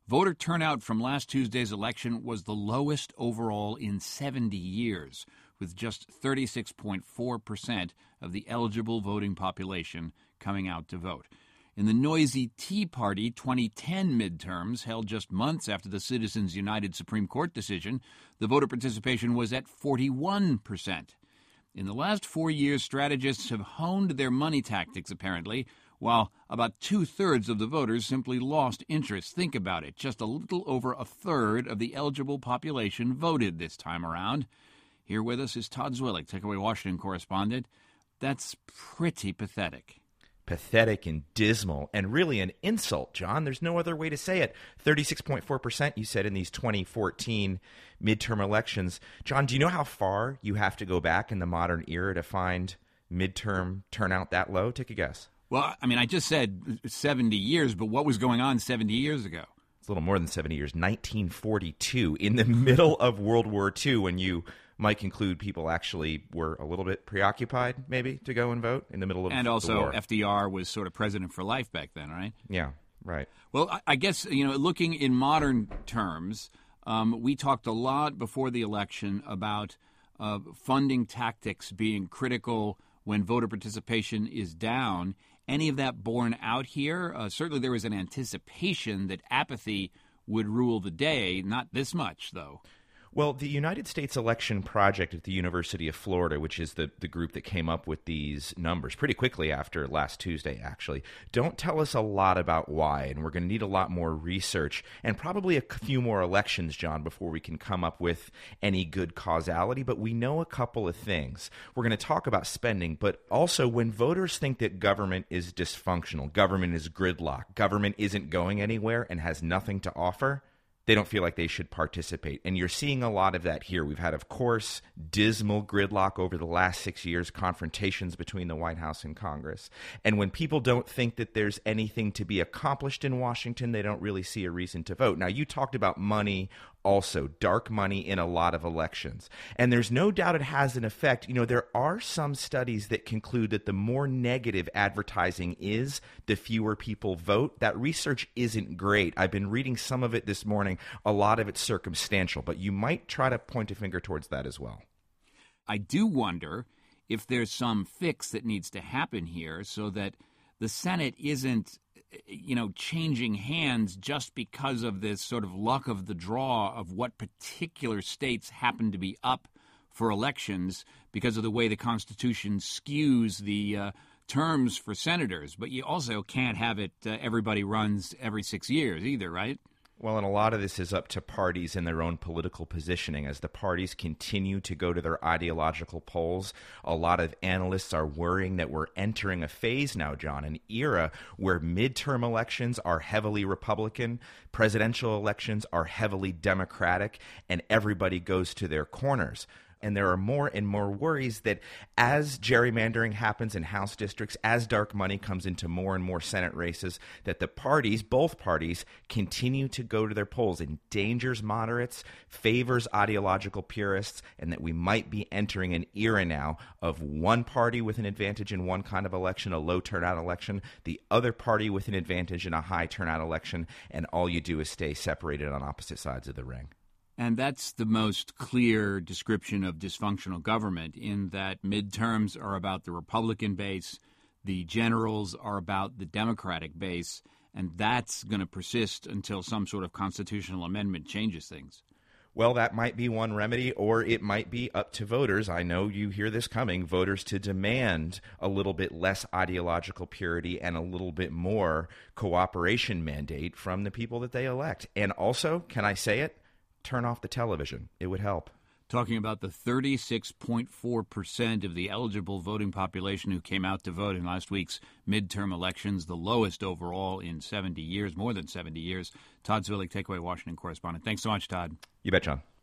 Voter turnout from last Tuesday's election was the lowest overall in 70 years, with just 36.4% of the eligible voting population coming out to vote. In the noisy Tea Party 2010 midterms, held just months after the Citizens United Supreme Court decision, the voter participation was at 41%. In the last 4 years, strategists have honed their money tactics, apparently, while about two-thirds of the voters simply lost interest. Think about it. Just a little over a third of the eligible population voted this time around. Here with us is Todd Zwillich, Takeaway Washington correspondent. That's pretty pathetic. Pathetic and dismal, and really an insult, John. There's no other way to say it. 36.4%, you said, in these 2014 midterm elections. John, do you know how far you have to go back in the modern era to find midterm turnout that low? Take a guess. Well, I mean, I just said 70 years, but what was going on 70 years ago? It's a little more than 70 years. 1942, in the middle of World War II, when you might conclude people actually were a little bit preoccupied, maybe, to go and vote in the middle of the war. And also FDR was sort of president for life back then, right? Yeah, right. Well, I guess, looking in modern terms, we talked a lot before the election about funding tactics being critical when voter participation is down. Any of that borne out here? Certainly there was an anticipation that apathy would rule the day, not this much, though. Well, the United States Election Project at the University of Florida, which is the group that came up with these numbers pretty quickly after last Tuesday, actually, don't tell us a lot about why, and we're going to need a lot more research and probably a few more elections, John, before we can come up with any good causality, but we know a couple of things. We're going to talk about spending, but also when voters think that government is dysfunctional, government is gridlock, government isn't going anywhere and has nothing to offer, they don't feel like they should participate. And you're seeing a lot of that here. We've had, of course, dismal gridlock over the last 6 years, confrontations between the White House and Congress. And when people don't think that there's anything to be accomplished in Washington, they don't really see a reason to vote. Now, you talked about money, also dark money in a lot of elections. And there's no doubt it has an effect. There are some studies that conclude that the more negative advertising is, the fewer people vote. That research isn't great. I've been reading some of it this morning. A lot of it's circumstantial, but you might try to point a finger towards that as well. I do wonder if there's some fix that needs to happen here so that the Senate isn't changing hands just because of this sort of luck of the draw of what particular states happen to be up for elections because of the way the Constitution skews the terms for senators. But you also can't have it everybody runs every 6 years either, right? Well, and a lot of this is up to parties and their own political positioning. As the parties continue to go to their ideological polls, a lot of analysts are worrying that we're entering a phase now, John, an era where midterm elections are heavily Republican, presidential elections are heavily Democratic, and everybody goes to their corners. And there are more and more worries that as gerrymandering happens in House districts, as dark money comes into more and more Senate races, that the parties, both parties, continue to go to their polls, endangers moderates, favors ideological purists, and that we might be entering an era now of one party with an advantage in one kind of election, a low turnout election, the other party with an advantage in a high turnout election, and all you do is stay separated on opposite sides of the ring. And that's the most clear description of dysfunctional government, in that midterms are about the Republican base, the generals are about the Democratic base, and that's going to persist until some sort of constitutional amendment changes things. Well, that might be one remedy, or it might be up to voters. I know you hear this coming, voters to demand a little bit less ideological purity and a little bit more cooperation mandate from the people that they elect. And also, can I say it? Turn off the television. It would help. Talking about the 36.4% of the eligible voting population who came out to vote in last week's midterm elections, the lowest overall in 70 years, more than 70 years. Todd Zwillich, Takeaway Washington correspondent. Thanks so much, Todd. You bet, John.